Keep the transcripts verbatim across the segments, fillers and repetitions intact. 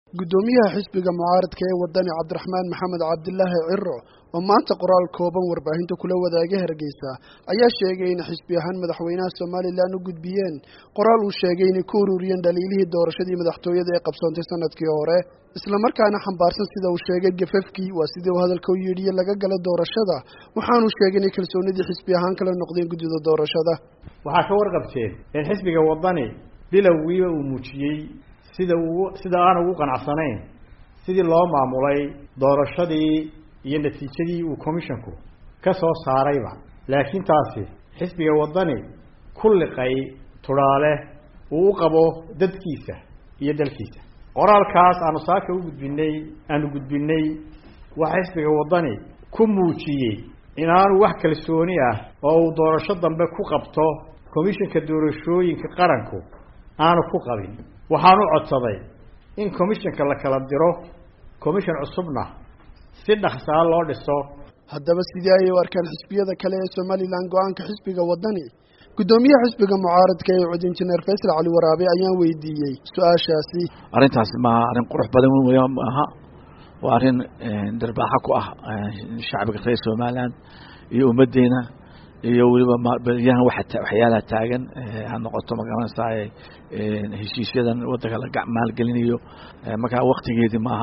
gudoomiyaha xisbiga mucaaradka ee wadani Cabdiraxmaan Maxamed Cabdilaahi Cirro oo maanta qoraal kooban warbaahinta kula wadaagay Hargeysa ayaa sheegay in xisbi ahaan madaxweynaha Soomaaliland u gudbiyeen qoraal uu sheegay in ku ururiyeen dhaliilihii doorashadii madaxtooyada ee qabsoontay sanadkii hore isla markaana xambaarsan sida uu sheegay gafafkii waa sidii uu hadalka u yidhi laga gala doorashada waxaanu sheegay in kalsoonidii xisbi ahaan kala noqdeen gudida doorashada waxa ka warqabteen in xisbiga wadani bilowgii uu muujiyay sida uu sida aan ugu qanacsanayn sidii loo maamulay doorashadii iyo natiijadii uu commissionku ka soo saarayba laakiin taasi xisbiga wadani kulli qay turaale uu qabo dadkiisa iyo dalkiisa qoraalkaas aanu saaka u gudbinay aanu gudbinay waxa xisbiga wadani ku muujiyay inaanu wax kalsooni ah oo uu doorasho dambe ku qabto commissionka doorashooyinka qaranku aanu ku qabin waxaanu codsaday in commissionka la kala diro commission cusubna si dhakhso ah loo dhiso haddaba sidii ay u arkaan xisbiyada kale ee Soomaaliland go'aanka xisbiga wadani gudoomiyaha xisbiga mucaaradka ee cod injineer Faysal Cali Waraabe ayaan weydiiyey su'aashaasi arrintaas ma arrin qurux badan weeyaan aha waa arrin darbaaxa ku ah shacabka reer Soomaaliland iyo ummadeena iyo waliba bariyahan waxa waxyaalaha taagan aan noqoto magaranaysaa heshiisyadan waddanka la gacmaal gelinayo marka waqtigeedii maaha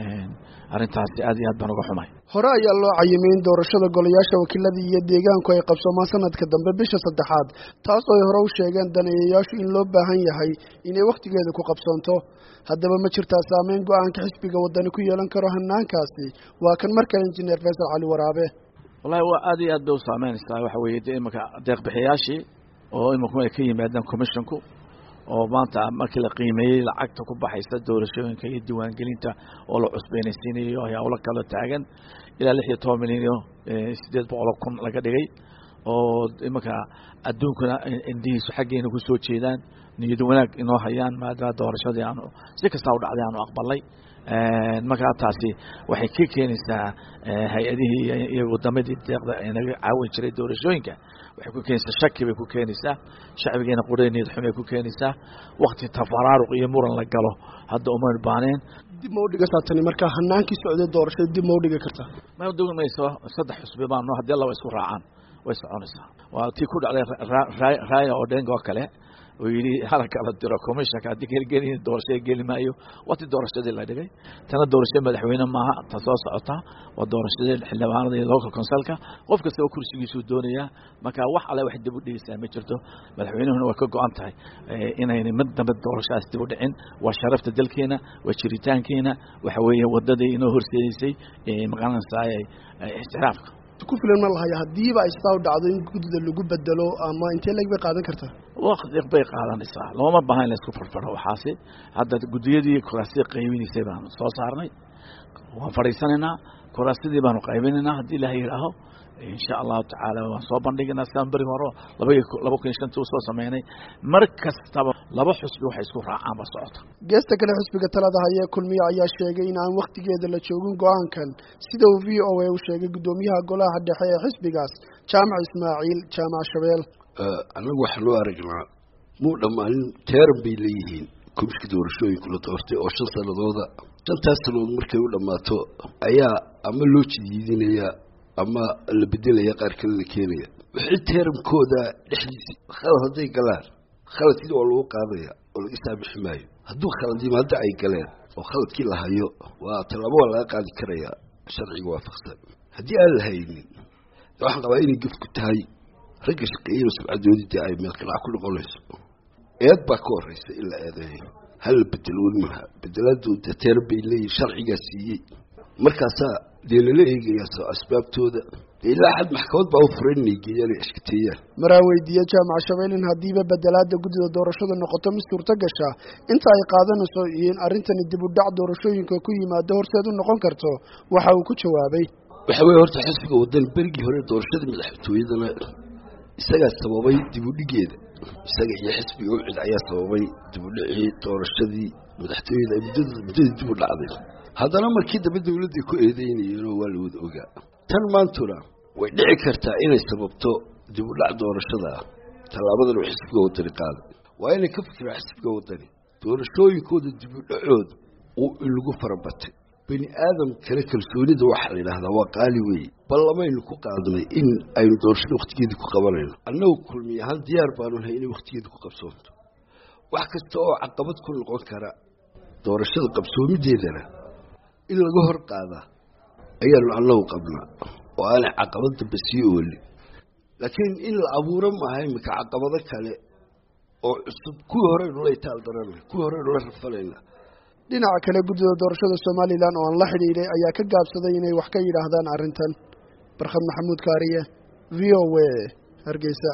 arrintaasi aad iyo aad baan uga xumay hore ayaa loo cayimay in doorashada golayaasha wakiilada iyo deegaanku ay qabsoomaan sanadka dambe bisha saddexaad taas oo ay hore u sheegeen daneeyayaashu in loo baahan yahay inay waqtigeeda ku qabsoonto haddaba ma jirtaa saameyn go'aanka xisbiga wadani ku yeelan karo hanaankaasi waa kan markale injineer Faysal Cali Waraabe والله وأدي أدو سامين استوى وحوي دي مك دق بحياشي أو إما كم يكيم بعدين كوميشنكو أو ما أنت ما كل قيمة لعقد كوب بحيث الدور شو كي الديوان قلينتا أو عصبين السنين يو هي أولا كلا تعجن إلى لحية تومنين يو سديد بعلاقكم لقدري أو إما كا أدون كنا إندي سحقين وكسوت شيئان نيدونك إنه حيان ما درا دور شدي عنه زي كساود عليه عنه أقبل لي markaa taasi waxay ka keenaysaa hay-adihii iyo wadamadii deeqda inaga caawin jiray doorashooyinka waxay ku keenaysaa shaki bay ku keenaysaa shacbigeena qurayneed xumay ku keenaysaa waqti tafaraaruq iyo muran la galo hadda uma baaneen dib ma u dhigataa tani markaa hanaankii socday doorashada dib ma u dhigi kartaa ma u dhigi mayso saddex xusbi baanu haddii laba isku raacaan way soconaysaa waa tii ku dhacday raaya oo dhenga oo kale ويلي حركة على الدرا كوميشن كادي كل جيني دورشة جيل ما يو وقت دورشة دي اللي دقي تنا دورشة مدحوينا معها تصاص عطا ودورشة دي الحلا معنا دي لوكال كونسلكا وفق سوى كل شيء يسود الدنيا ما كان واحد على واحد دبودي سامي شرته مدحوينا هنا وكوكو أنتهي إن هنا مدة مدة دورشة استودعين وشرفت دلكينا وشريتان كينا وحويه وددي إنه هرسيسي مقارنة ساي استعراف ku filan ma lahayaa hadiiba ay soo dhacdo in gudida lagu bedelo ama intee laga qaadan kartaa waqti bay qaadanaysaa looma baahan in la isku farfaro waxaasi hadda gudiyadii kuraasi qaybinaysay baan soo saarnay waan fariisanaynaa kuraasidii baan qaybinaynaa hadii la yiraahdo إن شاء الله تعالى وصوبا لقينا سامبري مرة لبي لبوك إنشان توصل سمعني مركز طبعا لبو حسب وحيسكو رعام الصوت. جست كل حسب قتلا ده هي كل مية عياش شيء عن وقت جيد اللي تشوفون قان كان سيدو في أو وشيء قدوميها قولا حد حيا حسب قاس جامع إسماعيل جامع شبيل. أه أنا وحلو أرجع مو لما ترم بيليهين كمش كدور شوي كل طورتي أو شو صار ذوذا كان تسلو مركب لما تو أيا عملوا شيء يا أما اللي بديله يقار كل كينيا وحيد تيرم كودا لحديث خلاص هذي قلار خلاص يدو على قاضية ولا يستعب حماية هدو خلاص دي ما دعي قلار وخلاص كلها هيو وطلبوا على قاضي كريا شرعي وافقته هدي قال هيني واحد قوانين يقف كتاي رجش قيل وسبع دودي تاعي من القلع كل قولس يد باكور إلا هذا هل بدلون منها بدلات تربي لي شرعي قاسي مركزا ديلله يجي أسباب تودا إلا أحد محكوت بأوفرني جيالي إشكتية مراوي دي جامع شبيلين هديبة بدلات دا قد دورشود النقطة مستور تقشا انت اي قادن سوئيين أرنتني دي بدع دورشوين كوكوي ما دور سيدو نقون كرتو وحاو كوشوابي وحاوي هورتا حسبك ودن برقي هوري دورشود مدحبتوي دانا إستاقا السبابي دي بدي جيدا إستاقا يحسبي وعد عيا سبابي دي بدي دورشودي مدحبتوي دا بدي دي بدي عظيم هذا لما كده بده ولدي كويدين يرو والود اوغا تن مانتورا way dhici kartaa inay sababto dib u dhac doorashada talaabada uu xisbiga wadani qaaday waa inay ka fikiraan xisbiga wadani doorashooyinkooda dib u dhacood lagu farabatay bani aadam kale kalsoonida waxa la yidhaahdaa waa qaali weeye ballamaynu ku qaadnay in aynu doorashada wakhtigeedii ku qabanayno annagu kulmi ahaan diyaar baanu nahay inay wakhtigeedii ku qabsoonto wax kasta oo caqabad ku noqon kara doorashada qabsoomideedana in laga hor qaadaa ayaanu annagu qabnaa oo aanay caqabad dambe sii oolin laakiin in la abuuro maaha imika caqabado kale oo cusub kuwii horeynu la itaal daranay kuwii horeynu la rafalayna dhinaca kale guddida doorashada somalilan oo aan la xidhiidhay ayaa ka gaabsaday inay wax ka yidhaahdaan arrintan barkhad maxamuud kaariye v o a hargeysa